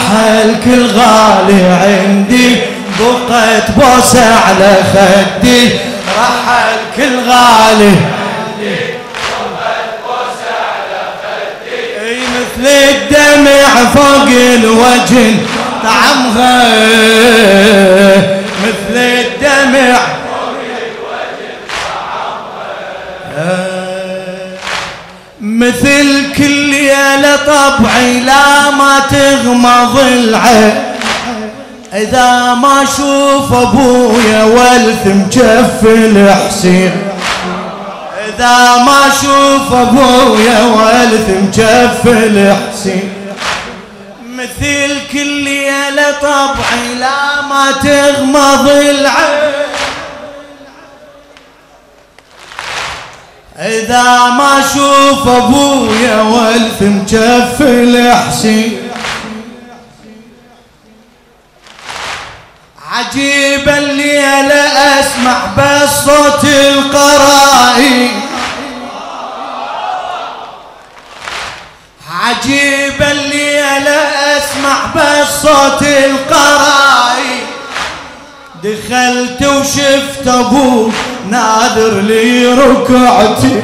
رحل كل غالي عندي بقيت بوسة على خدي رحل كل غالي عندي بقيت بوسة على خدي اي مثل الدمع فوق الوجه طعمها مثل الدمع فوق الوجه طعمها مثل كل ليلة طبعي لا ما تغمض العين إذا ما أشوف أبويا والثم جف الحسين إذا ما أشوف أبويا والثم جف الحسين مثل كل ليلة طبعي لا ما تغمض العين إذا ما أشوف أبويا والثم جف الحسين عجيب الليلة أسمع بس صوت القرائي عجيب الليلة أسمع بس صوت القرائي دخلت وشفت أبوه ناذر لي ركعتي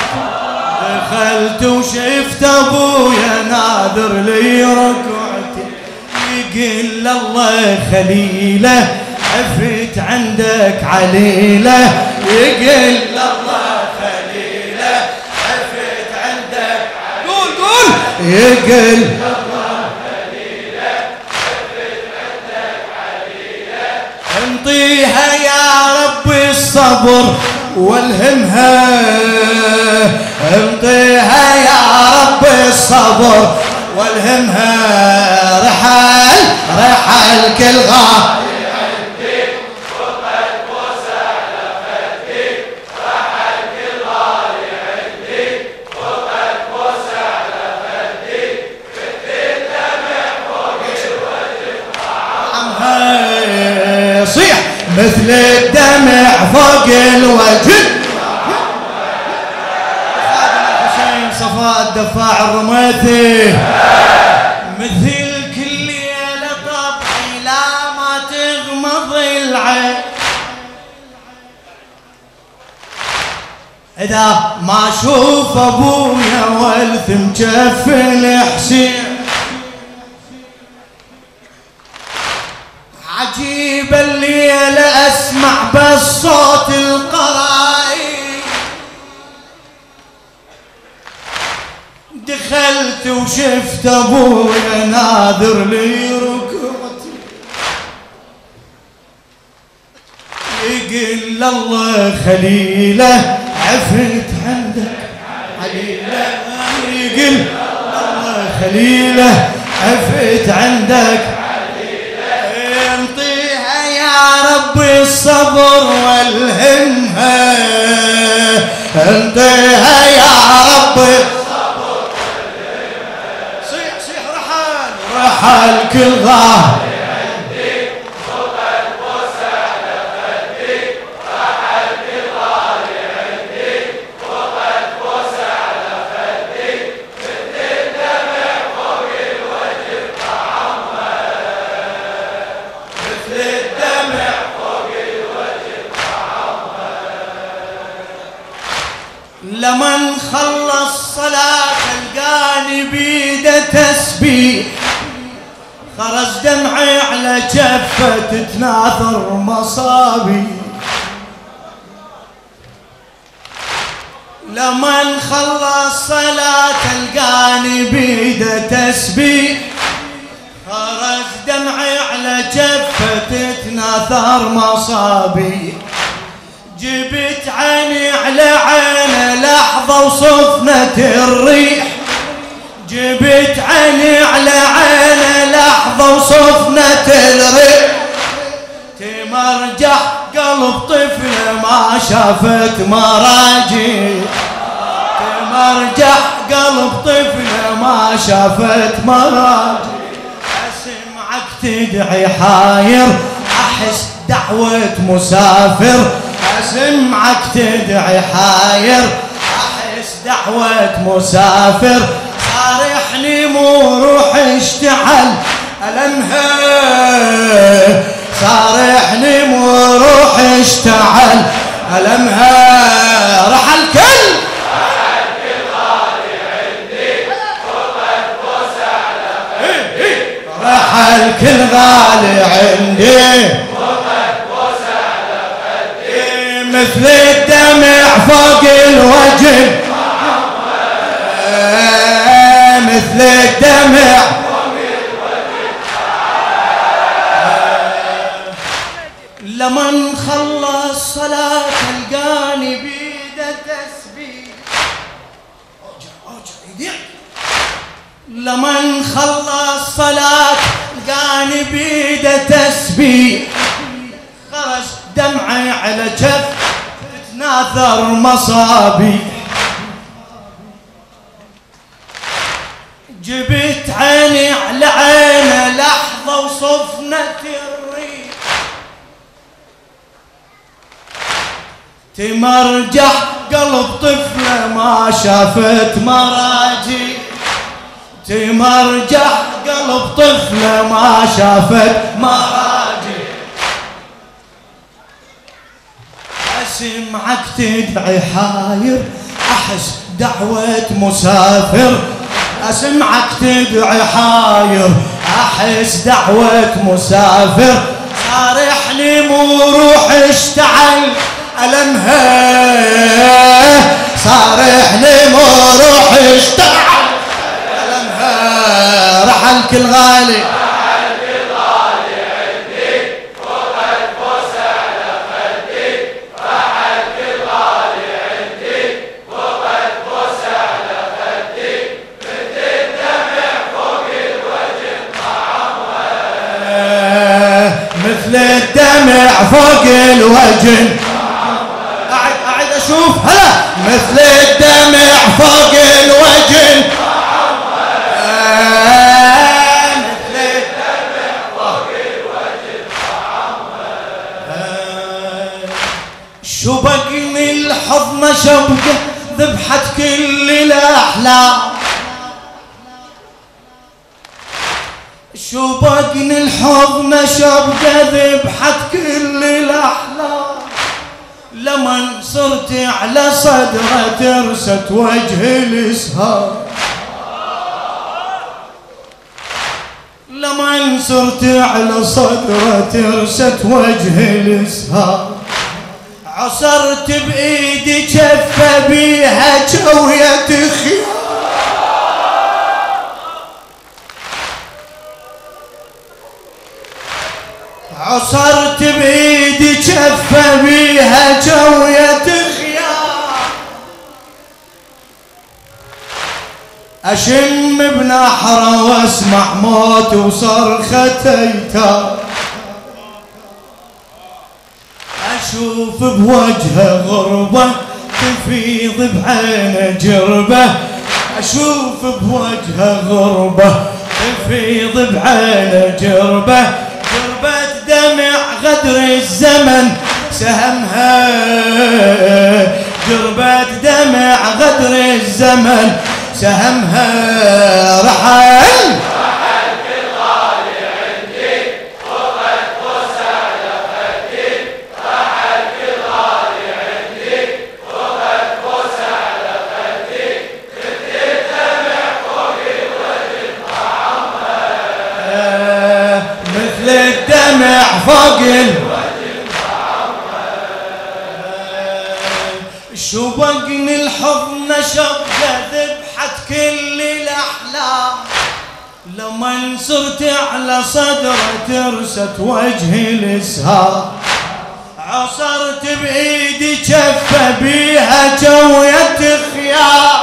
دخلت وشفت أبويا ناذر لي ركعتي يقول الله خليله عفت عندك عليله يقول الله خليله عفت عندك عليله قول يقول الله خليله عفت عندك عليله انطيها يا رب الصبر والهمها انطيها يا رب الصبر والهمها رحل كل غالي عندي بقيت بوسة على خدي رحل كل غالي عندي بقيت بوسة على خدي مثل الدمع فوق الوجه طعمها صيح مثل الدمع فوق الوجه حسين صفاء الدفاع الرميثي مثل كل ليلة طبعي لا ما تغمض العين إذا ما أشوف أبويا والثم جف الحسين عجيب الليلة أسمع بس صوت القرائي دخلت وشفت أبويا ناذر لي ركعتي يقول الله خليله عفت عندك عليله يقول الله خليله عفت عندك عليله انطيها يا رب الصبر والهمها انطيها يا رب رحل كل غالي عندي بقيت بوسة على خدي رحل كل غالي عندي بقيت بوسة على خدي مثل الدمع فوق الوجه طعمها مثل الدمع فوق الوجه طعمها لمن خلص صلاة القاني بيده تسبيح خرج دمعي على جفة تناثر مصابي لمن خلص صلاة القاني بيده تسبيح خرج دمعي على جفة تناثر مصابي جبت عيني على عينه لحظة وصفنة الريح جبت عيني على عينه لحظة وصفنة الريح تمرجح قلب طفلة ما شافت مراجي تمرجح قلب طفلة ما شافت مراجي أسمعك تدعي حاير أحس دعوة مسافر أسمعك تدعي حاير أحس دعوة مسافر صارحني مو روح اشتعل ألمها صارحني وروح اشتعل ألمها رحل كل غالي عندي وقد بوس على خدي رحل كل غالي عندي وقد بوس على خدي مثل الدمع فوق الوجه مثل الدمع لمن خلص صلاة تلقاني بيده تسبيح لمن خلص صلاة تلقاني بيده تسبيح خرج دمعي على جف تناثر مصابي جبت عيني على عينه لحظة وصفنة الريح تمرجح قلب طفلة ما شافت مراجي تمرجح قلب طفلة ما شافت مراجي أسمعك تدعي حاير أحس دعوة مسافر أسمعك تدعي حاير أحس دعوة مسافر صارحني وروح اشتعل ألمها صارحني وروح اشتعل ألمها رحل كل غالي عندي وقد بوس على خدي رحل كل غالي عندي وقد بوس على خدي مثل الدمع فوق الوجه مثل الدمع فوق الوجه أعد أشوف هلا مثل الدمع فوق الوجه مثل الدمع فوق الوجه شبقني الحضن شبقه ذبحت كل الأحلام شبقني الحضن شبقه ذبحت كل الأحلام لمن صرت على صدره ترست وجه الإسهار لمن صرت على صدره ترست وجه الإسهار عصرت بإيدي جفة بيها جوية خيار عصرت بإيدي جفة بيها جوية خيار أشم بنحره واسمع موت وصرخة ايتام أشوف بوجهه غربة تفيض بعينه جربة أشوف بوجهه غربة تفيض بعينه جربة جربة دمع غدر الزمن سهمها جربة دمع غدر الزمن سهمها رحل كل غالي عندي وقد بوس على خدي رحل كل غالي عندي وقد بوس على خدي مثل الدمع فوق الوجه مثل الدمع فوق الوجه شبقني الحضن شبقه ذبحت كل الأحلام لمن صرت على صدره ترست وجه الإسهار عصرت بإيدي جفة بيها جوية خيار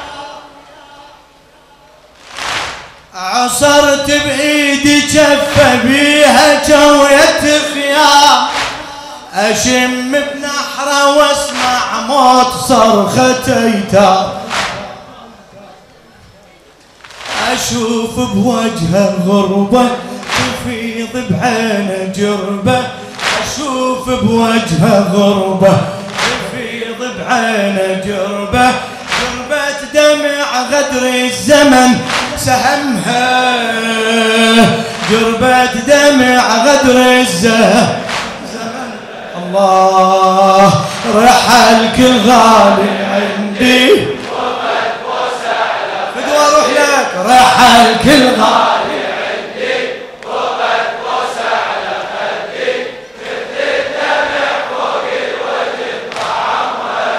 عصرت بإيدي جفة بيها جوية خيار أشم بنحره واسمع موت صرخة ايتام أشوف بوجهه غربة تفيض بعينه جربة أشوف بوجهه غربة تفيض بعينه جربة جربة دمع غدر الزمن سهمها جربة دمع غدر الزمن الله رحل كل غالي عندي فدوى اروح لك رحل كل غالي عندي وقد بوسة على خدي مثل الدمع فوق الوجه طعمها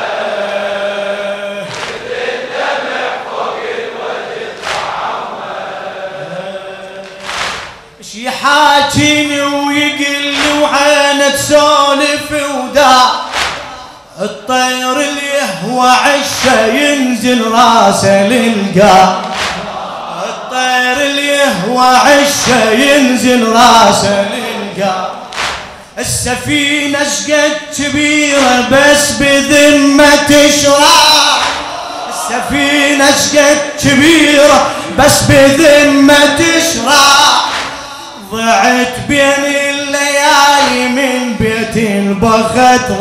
مثل الدمع فوق الوجه طعمها ايش يحاكيني ويقل وعينه تسولف وداع الطير اللي يهوى عشه ينزل راسه للقاع الطير اللي يهوى عشه ينزل راسه للقاع السفينة شقد كبيرة بس بذمة تشرع السفينة شقد كبيرة بس بذمة تشرع ضعت بين الليالي من بيت البخت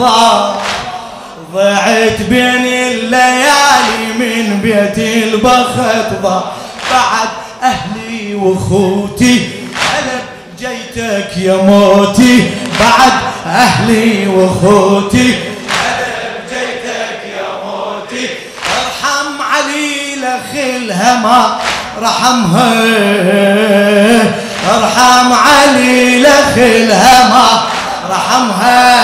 ضعت بين الليالي من بيت البخت بعد أهلي وأخوتي أنا جيتك يا موتي بعد أهلي وأخوتي أنا جيتك يا موتي ارحم علي لخلها ما رحمها ارحم علي لخلها ما رحمها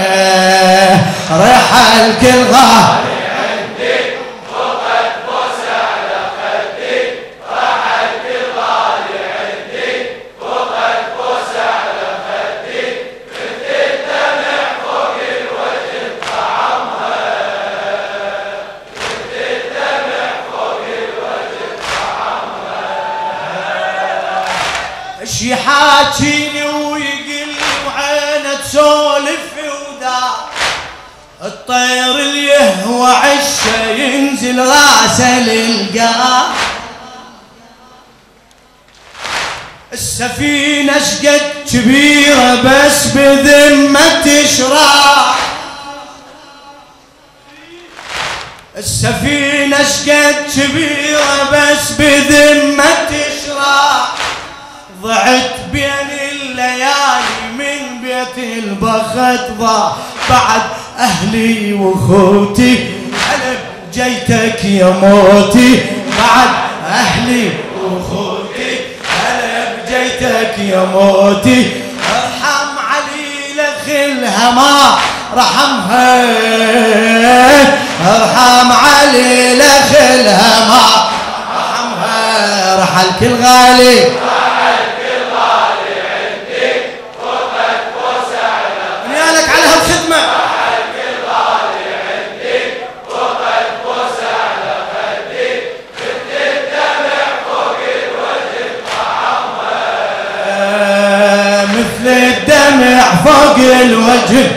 رحل كل غالي عندي وقد بوسة على خدي رحل كل غالي عندي وقد بوسة على خدي مثل الدمع فوق الوجه طعمها مثل الدمع فوق الوجه طعمها ايش يحاكيني ويقل وعينه تسولف وداع الطير اللي يهوى عشه ينزل راسه للقاع السفينة شقد كبيرة بس بذمة تشرع السفينة شقد كبيرة بس بذمة تشرع ضعت بين الليالي من بيت البخت بعد أهلي وأخوتي أنا جيتك يا موتي بعد أهلي وأخوتي أنا جيتك يا موتي ارحم علي لخلها ما رحمها ارحم علي لخلها ما رحمها رحل كل غالي فوق الوجه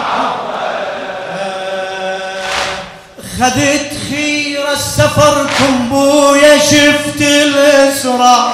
خذت خير السفر كنبويا شفت الاسرى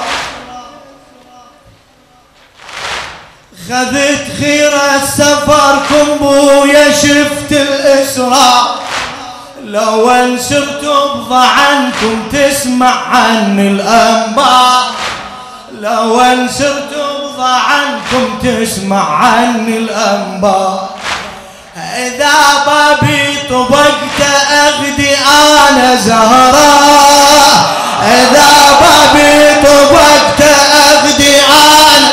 خذت خير السفر كنبويا شفت الاسرى لو انسرت ابضى عنكم تسمع عن الانباء لو انسرت عنكم تسمع عن الأنباء إذا بابي طبقت أغدي أنا زهراء إذا بابي طبقت أغدي أنا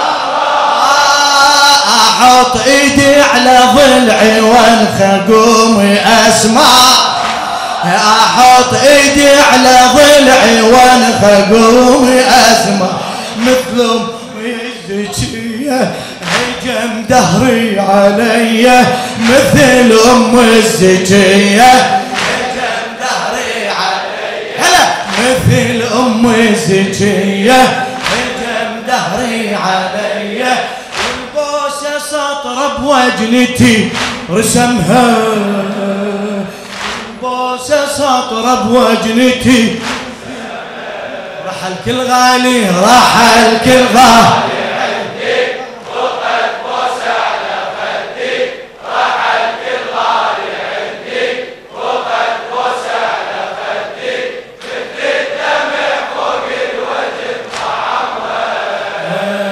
أحط إيدي على ضلعي وانخقوم أسمع أحط إيدي على ضلعي وانخقوم أسمع مثل الزكية هجم دهري علي مثل أم الزكية هجم دهري علي هلا مثل أم الزكية هجم دهري علي والبوسة سطرة بوجنتي رسمها البوسة سطرة بوجنتي رحل كل غالي رحل كل غالي عندي وقد بوسة على خدي رحل كل غالي عندي وقد بوسة على خدي مثل الدمع فوق الوجه طعمها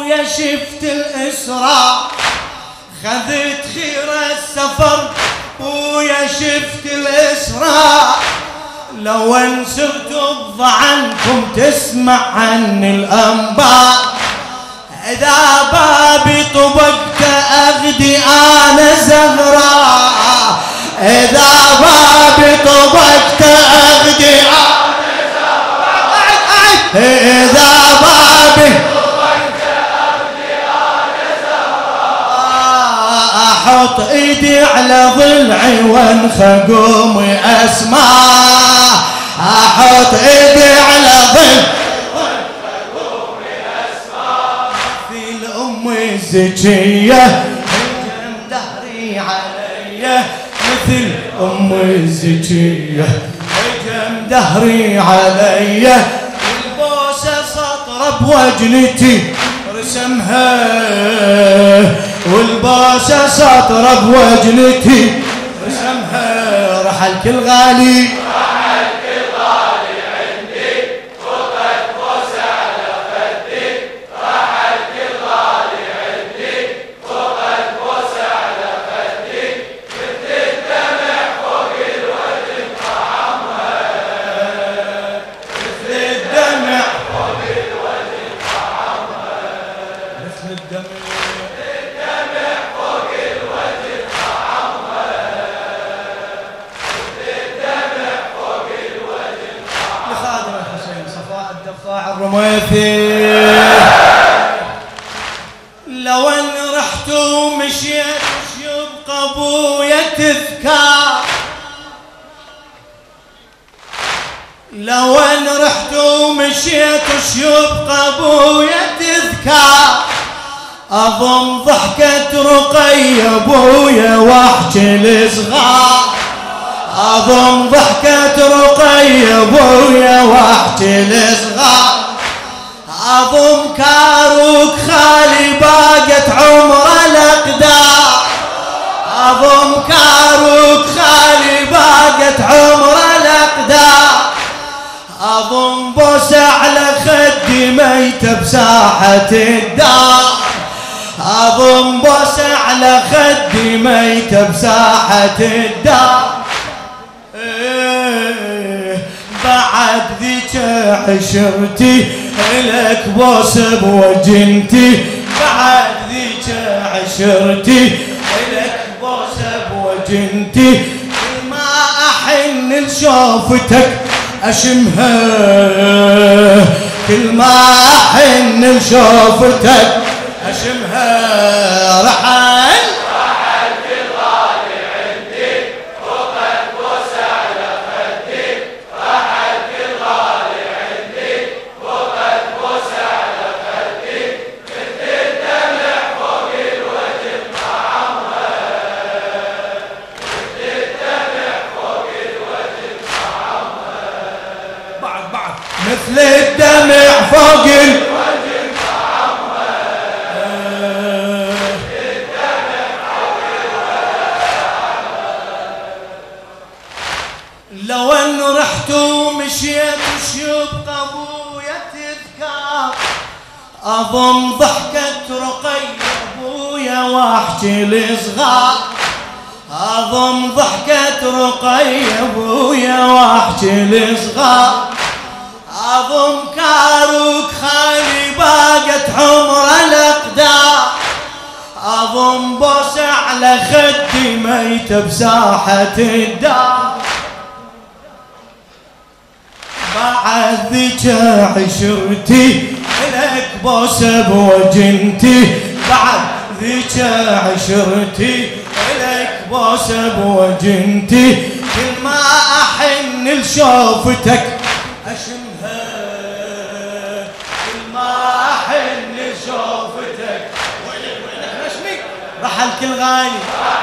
ابويا شفت الاسراء خذت خير السفر ابويا شفت الاسراء لو ان سرت بضعنكم تسمع عني الانباء اذا بابي طبقت اغدي انا زهراء اذا بابي طبقت اغدي انا زهراء اذا بابي طبقت اغدي انا زهراء احط ايدي على ضلعي وانخى قومي اسمع احط ايدي على ضلعي الزكية هجم دهري علي مثل أم الزكية هجم دهري علي والبوسة سطرة بوجنتي رسمها والبوسة سطرة بوجنتي رسمها رحلك الغالي لو ان رحت ومشيت يبقى ابويا تذكار لو ان رحت ومشيت يبقى ابويا تذكار اضم ضحكة رقي ابويا واحكي الصغار اضم ضحكة رقي ابويا واحكي الصغار اضم كاروك خالي باقت عمره الاقدار اضم كاروك خالي باقت عمره الاقدار اضم بوسه على خدي ميته بساحه الدار اضم بوسه على خدي ميته بساحه الدار بعد ذيك عشرتي لك بوس بوجنتي بعد ذيك عشرتي لك بوس بوجنتي ما احن لشوفتك اشمها كل ما احن لشوفتك اشمها رحل مثل الدمع فوق الوجه لو ان رحت ومشيت وشيبقى ابويا تذكار اضم ضحكة رقي ابويا واحكي الصغار اضم ضحكة رقي ابويا واحكي الصغار اضم كاروك خالي باقت عمره الاقدار اضم بوسه على خدي ميته بساحه الدار بعد ذيك عشرتي لك بوسه بوجنتي بعد ذيك عشرتي لك بوسه بوجنتي كل ما احن لشوفتك اشمها كل ما احن لشوفتك وينك رحلك الغالي